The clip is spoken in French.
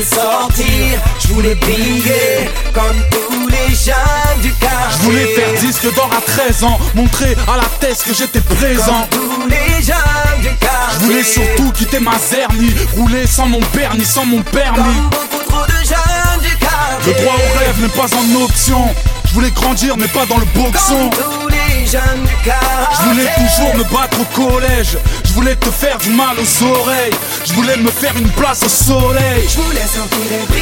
sortir, je voulais briller comme tous les jeunes du quartier. Je voulais faire disque d'or à 13 ans, montrer à la tête que j'étais présent. Comme tous les jeunes du quartier. Je voulais surtout quitter ma zernie, rouler sans mon permis, sans mon permis. Comme beaucoup trop de jeunes du quartier. Le droit au rêve n'est pas en option. Je voulais grandir mais pas dans le boxon. Comme tous les jeunes du quartier. Je voulais toujours me battre au collège. Je voulais te faire du mal aux oreilles. Je voulais me faire une place au soleil. Je voulais sortir et